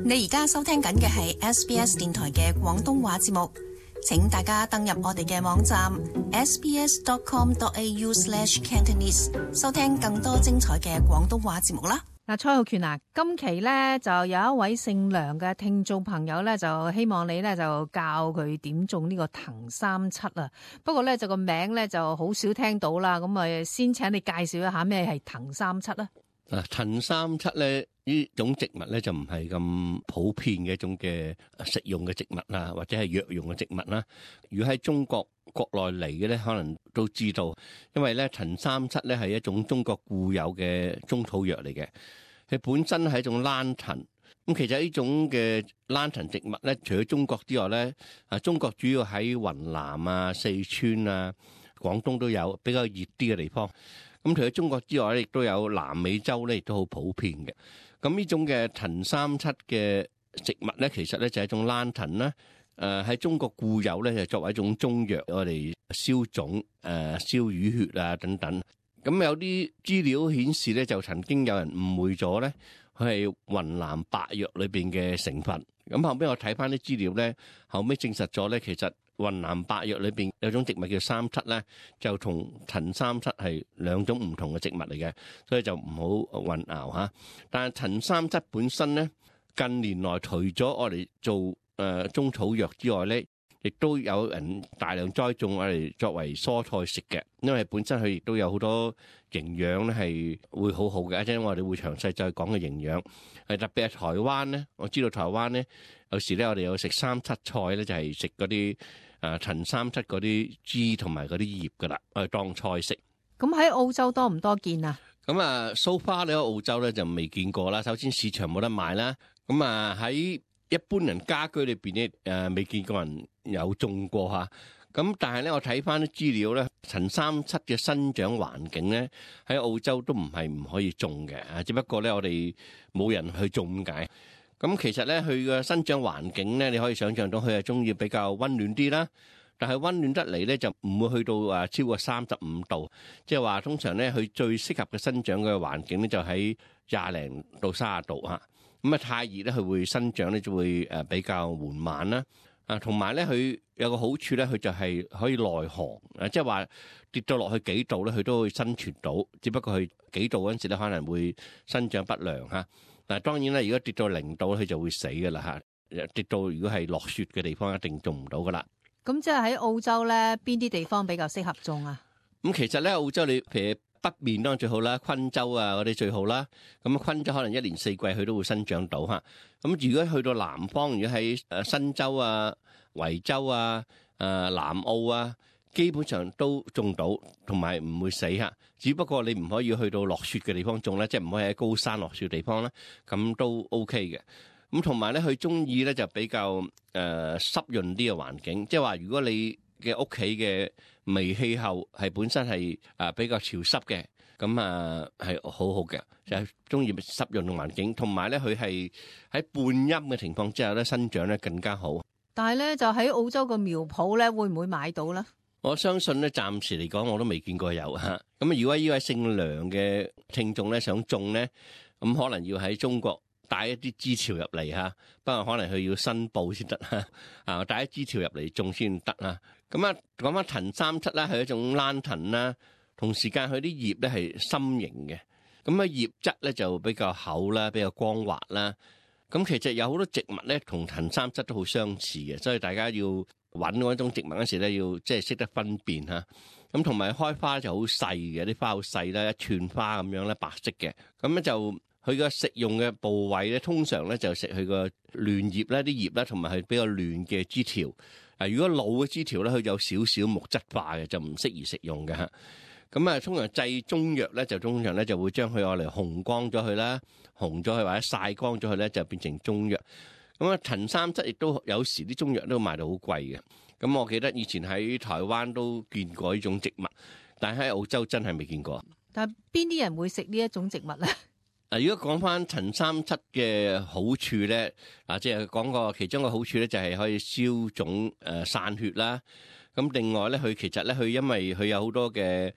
你而家收聽緊嘅係 SBS 電台嘅廣東話節目，請大家登入我哋嘅網站 sbs.com.au/cantonese 收聽更多精彩嘅廣東話節目啦。 嗱，蔡浩權啊，今期咧就有一位姓梁嘅聽眾朋友咧，就希望你咧就教佢點種呢個藤三七啊。不過咧就個名咧就好少聽到啦，咁啊先請你介紹一下咩係藤三七啊。 藤三七咧呢種植物咧就唔係咁普遍嘅一種嘅食用嘅植物啦，或者係藥用嘅植物啦。如果喺中國國內嚟嘅咧，可能都知道，因為咧藤三七咧係一種中國固有嘅中草藥嚟嘅，佢本身係一種蘭藤。咁其實呢種嘅蘭藤植物咧，除咗中國之外咧，中國主要喺雲南啊、四川啊、廣東都有比較熱啲嘅地方。咁除咗中國之外咧，亦都有南美洲咧，亦都好普遍嘅。咁呢種嘅藤三七嘅植物咧，其實咧就係一種蘭藤啦。喺中國固有咧，就作為一種中藥，我哋消腫、消淤血啊等等。咁有啲資料顯示咧，就曾經有人誤會咗咧，佢係雲南白藥裏邊嘅成分。咁後尾我睇翻啲資料咧，後尾證實咗咧，其實雲南白藥裏邊有種植物叫三七咧，就同藤三七係兩種唔同嘅植物嚟嘅，所以就唔好混淆嚇。但係藤三七本身咧，近年來除咗我哋做中草藥之外咧，亦都有人大量栽種我哋作為蔬菜食嘅，因為本身佢亦都有好多營養咧，係會好好嘅。一陣我哋會詳細再講嘅營養，係特別係台灣咧，我知道台灣咧有時咧我哋有食三七菜咧，就係食嗰啲藤三七嗰啲枝同埋嗰啲葉噶啦，我哋當菜食。 咁喺澳洲多唔多見啊？ 咁so far咧澳洲咧就未見過啦。首先市場冇得賣啦，咁喺一般人家居裏邊咧未見過人有種過嚇。咁但係咧我睇翻啲資料咧，藤三七嘅生長環境咧喺澳洲都唔係唔可以種嘅，只不過咧我哋冇人去種咁解。咁其實咧佢嘅生長環境咧，你可以想象到佢係中意比較溫暖啲啦。但係溫暖得嚟咧就唔會去到超過35度，即係話通常咧佢最適合嘅生長嘅環境咧就喺20零到30度嚇。咁太熱咧佢會生長咧就會比較緩慢啦。同埋咧佢有個好處咧，佢就係可以耐寒，即係話跌到落去幾度咧佢都會生存到，只不過佢幾度嗰陣時咧可能會生長不良嚇。嗱，當然啦，如果跌到0度佢就會死噶啦嚇。跌到如果係落雪嘅地方，一定種唔到噶啦。 咁即係喺澳洲咧，邊啲地方比較適合種啊？ 咁其實咧，澳洲你譬如北面當然最好啦，昆州啊嗰啲最好啦。咁昆州可能一年四季佢都會生長到嚇。咁如果去到南方，如果喺新州啊、維州啊、南澳啊，基本上都種到，同埋唔會死嚇。只不過你唔可以去到落雪嘅地方種咧，即係唔可以喺高山落雪嘅地方咧，咁都 OK 嘅。咁同埋咧，佢中意咧就比較濕潤啲嘅環境，即係話如果你嘅屋企嘅微氣候係本身係比較潮濕嘅，咁係好好嘅，就係中意濕潤嘅環境。同埋咧，佢係喺半陰嘅情況之下咧生長咧更加好。 但係咧，就喺澳洲個苗圃咧，會唔會買到咧？ 我相信咧，暫時嚟講我都未見過有嚇。咁如果呢位姓梁嘅聽眾咧想種咧，咁可能要喺中國帶一啲枝條入嚟嚇，不過可能佢要申報先得嚇，帶一枝條入嚟種先得啊。咁講翻藤三七啦，係一種蘭藤啦，同時間佢啲葉咧係心形嘅，咁葉質咧就比較厚啦，比較光滑啦。咁其實有好多植物咧同藤三七都好相似嘅，所以大家要揾嗰種植物嗰時咧，要即係識得分辨嚇。咁同埋開花就好細嘅，啲花好細啦，一串花咁樣咧，白色嘅。咁咧就佢個食用嘅部位咧，通常咧就食佢個嫩葉咧，啲葉咧，同埋係比較嫩嘅枝條。如果老嘅枝條咧，佢有少少木質化嘅，就唔適宜食用嘅嚇。咁通常製中藥咧，就通常咧就會將佢攞嚟紅光咗佢啦，紅咗佢或者曬光咗佢咧，就變成中藥。咁藤三七亦都有時啲中藥都賣到好貴嘅。咁我記得以前喺台灣都見過呢種植物，但係喺澳洲真係未見過。 但係邊啲人會食呢一種植物咧？ 如果講翻藤三七嘅好處咧，即係講個其中嘅好處咧，就係可以消腫散血啦。咁另外咧，佢其實咧，佢因為佢有好多嘅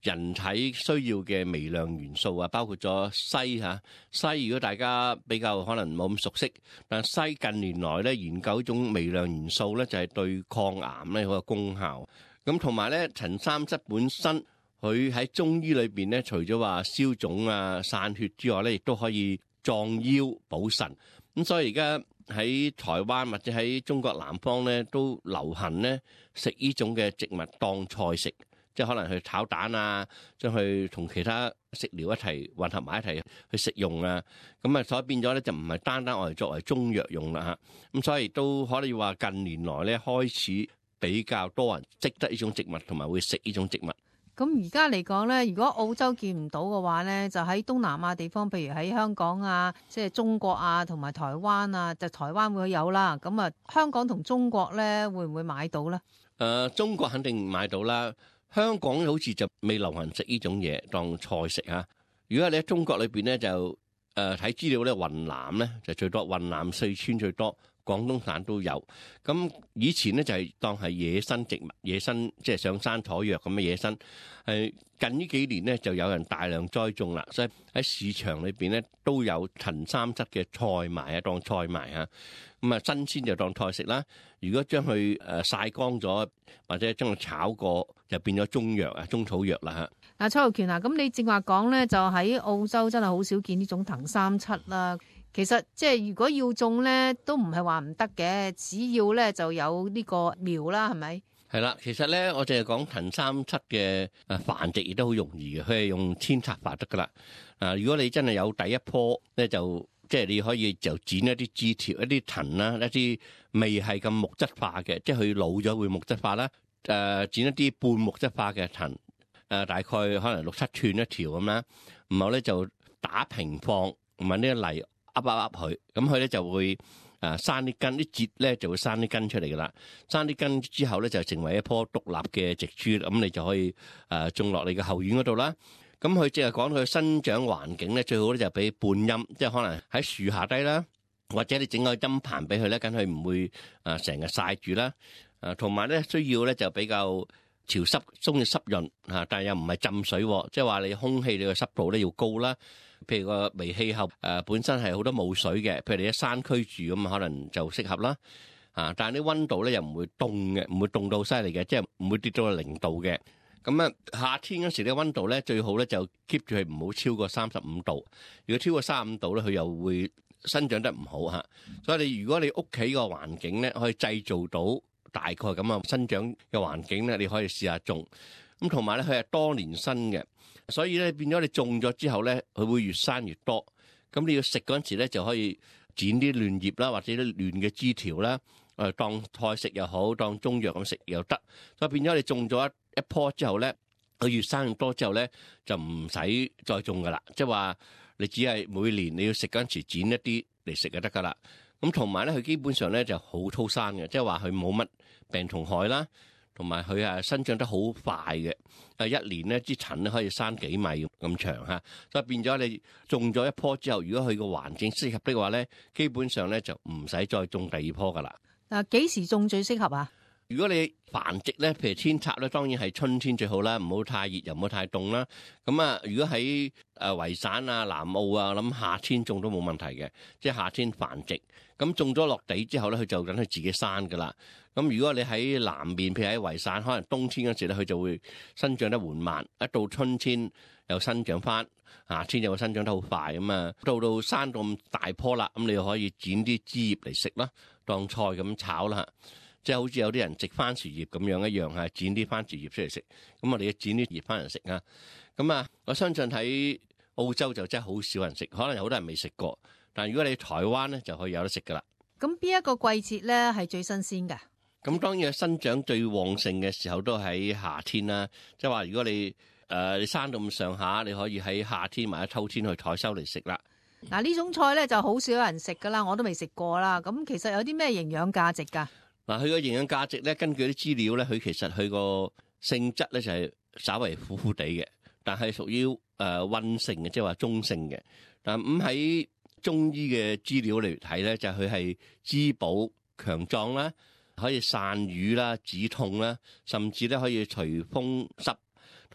人體需要嘅微量元素啊，包括咗硒嚇。硒如果大家比較可能冇咁熟悉，但硒近年來咧研究一種微量元素咧，就係對抗癌咧好有功效。咁同埋咧，陳三七本身佢喺中醫裏邊咧，除咗話消腫啊、散血之外咧，亦都可以壯腰補腎。咁所以而家喺台灣或者喺中國南方咧，都流行咧食呢種嘅植物當菜食。即係可能去炒蛋啊，將佢同其他食療一齊混合埋一齊去食用啊，咁啊所以變咗咧就唔係單單我哋作為中藥用啦嚇，咁所以都可以話近年來咧開始比較多人識得呢種植物同埋會食呢種植物。 咁而家嚟講咧，如果澳洲見唔到嘅話咧，就喺東南亞地方，譬如喺香港啊，即係中國啊，同埋台灣啊，就台灣會有啦。咁啊，香港同中國咧會唔會買到咧？ 中國肯定買到啦。香港好似就未流行食呢種嘢當菜食嚇。如果你喺中國裏邊咧，就睇資料咧，雲南咧就最多，雲南四川最多，廣東省都有。咁以前咧就係當係野生植物，野生即係上山採藥咁嘅野生。近呢幾年咧就有人大量栽種啦，所以喺市場裏邊咧都有陳三七嘅菜賣啊，當菜賣嚇。咁啊新鮮就當菜食啦。如果將佢曬乾咗，或者將佢炒過，就變咗中藥啊、中草藥啦嚇。 蔡浩權啊，咁你正話講咧，就喺澳洲真係好少見呢種藤三七啦。其實即係如果要種咧，都唔係話唔得嘅，只要咧就有呢個苗啦，係咪？ 係啦，其實咧我淨係講藤三七嘅繁殖亦都好容易嘅，佢係用扦插法得噶啦。如果你真係有第一棵咧，就即係你可以就剪一啲枝條、一啲藤啦、一啲未係咁木質化嘅，即係佢老咗會木質化啦。剪一啲半木質化嘅藤，大概可能6-7寸一條咁啦，然後咧就打平放，揾啲泥噏佢，咁佢咧就會生啲根，啲節咧就會生啲根出嚟噶啦。生啲根之後咧就成為一棵獨立嘅植株，咁你就可以種落你嘅後院嗰度啦。咁佢淨係講佢生長環境咧，最好咧就俾半陰，即係可能喺樹下低啦，或者你整個陰棚俾佢咧，咁佢唔會成日曬住啦。同埋咧需要咧就比較潮濕，中意濕潤嚇，但係又唔係浸水，即係話你空氣你個濕度咧要高啦。譬如個微氣候本身係好多冇水嘅，譬如你喺山區住咁可能就適合啦。但係啲溫度咧又唔會凍嘅，唔會凍到犀利嘅，即係唔會跌到0度嘅。咁啊夏天嗰時咧溫度咧最好咧就 keep 住佢唔好超過35度。如果超過35度咧，佢又會生長得唔好嚇。所以如果你屋企個環境咧可以製造到大概咁啊生長嘅環境咧，你可以試下種。咁同埋咧，佢係多年生嘅，所以咧變咗你種咗之後咧，佢會越生越多。咁你要食嗰陣時咧，就可以剪啲嫩葉啦，或者啲嫩嘅枝條啦，當菜食又好，當中藥咁食又得。所以變咗你種咗一棵之後咧，佢越生越多之後咧，就唔使再種噶啦。即係話你只係每年你要食嗰陣時剪一啲嚟食就得噶啦。咁同埋咧，佢基本上咧就好粗生嘅，即係話佢冇乜病蟲害啦，同埋佢生長得好快嘅，一年咧支藤咧可以生幾米咁長嚇，所以變咗你種咗一棵之後，如果佢個環境適合的話咧，基本上咧就唔使再種第二棵噶啦。 嗱，幾時種最適合啊？ 如果你繁殖咧，譬如扦插咧，當然係春天最好啦，唔好太熱又唔好太凍啦。咁如果喺維省啊、南澳啊，我諗夏天種都冇問題嘅，即係夏天繁殖。咁種咗落地之後咧，佢就等佢自己生噶啦。咁如果你喺南面，譬如喺維省，可能冬天嗰時咧，佢就會生長得緩慢，一到春天又生長翻，夏天又會生長得好快咁啊。到生到咁大棵啦，咁你就可以剪啲枝葉嚟食啦，當菜咁炒啦。即係好似有啲人植番薯葉咁樣一樣嚇，剪啲番薯葉出嚟食。咁我哋要剪啲葉翻嚟食啊。咁我相信喺澳洲就真係好少人食，可能有好多人未食過。但係如果你喺台灣咧，就可以有得食噶啦。 咁邊一個季節咧係最新鮮㗎？ 咁當然生長最旺盛嘅時候都喺夏天啦。即係話如果你你生到咁上下，你可以喺夏天或者秋天去採收嚟食啦。 嗱，呢種菜咧就好少有人食噶啦，我都未食過啦。咁其實有啲咩營養價值㗎？嗱， 佢個營養價值咧，根據啲資料咧，佢其實佢個性質咧就係稍為苦苦地嘅，但係屬於溫性嘅，即係話中性嘅。但咁喺中醫嘅資料嚟睇咧，就佢係滋補強壯啦，可以散瘀啦、止痛啦，甚至咧可以除風濕，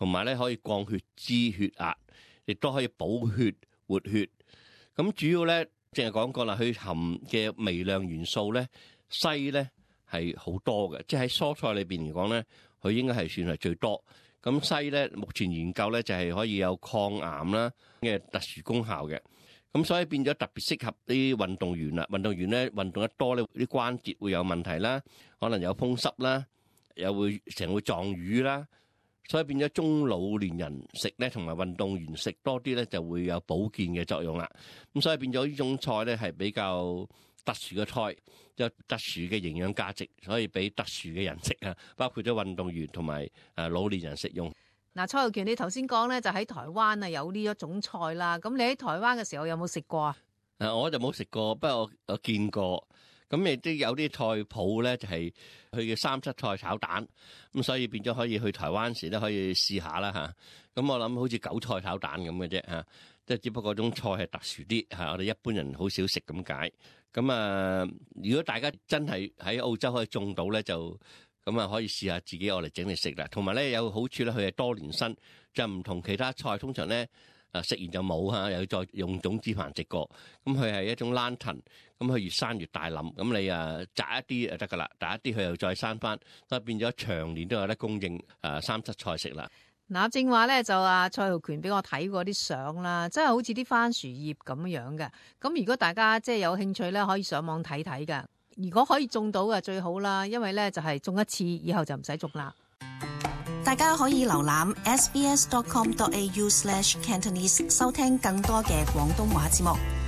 同埋咧可以降血脂、血壓，亦都可以補血、活血。咁主要咧，淨係講過啦，佢含嘅微量元素咧，硒咧係好多嘅，即係喺蔬菜裏邊嚟講咧，佢應該係算係最多。咁硒咧，目前研究咧就係可以有抗癌啦嘅特殊功效嘅。咁所以變咗特別適合啲運動員啦。運動員咧運動得多咧，啲關節會有問題啦，可能有風濕啦，又會成日會撞瘀啦。所以變咗中老年人食咧，同埋運動員食多啲咧，就會有保健嘅作用啦。咁所以變咗呢種菜咧係比較特殊嘅菜，有特殊嘅營養價值，所以俾特殊嘅人食啊，包括咗運動員同埋老年人食用。 嗱，蔡浩權，你頭先講咧就喺台灣啊有呢一種菜啦，咁你喺台灣嘅時候有冇食過啊？ 我就冇食過，不過我見過。咁亦都有啲菜譜咧，就係佢嘅三七菜炒蛋，咁所以變咗可以去台灣時咧可以試下啦嚇。咁我諗好似韭菜炒蛋咁嘅啫嚇，即係只不過種菜係特殊啲嚇，我哋一般人好少食咁解。咁如果大家真係喺澳洲可以種到咧，就咁可以試下自己我嚟整嚟食啦。同埋咧有好處咧，佢係多年生，就唔同其他菜通常咧。食完就冇嚇，又要再用種子繁殖過。咁佢係一種蘭藤，咁佢越生越大冧。咁你摘一啲就得噶啦，摘一啲佢又再生翻，所以變咗長年都有得供應三七菜食啦。 嗱，正話咧就蔡浩權俾我睇過啲相啦，真係好似啲番薯葉咁樣嘅。咁如果大家即係有興趣咧，可以上網睇睇噶。如果可以種到嘅最好啦，因為咧就係種一次以後就唔使種啦。 大家可以瀏覽 sbs.com.au/Cantonese 收聽更多嘅廣東話節目。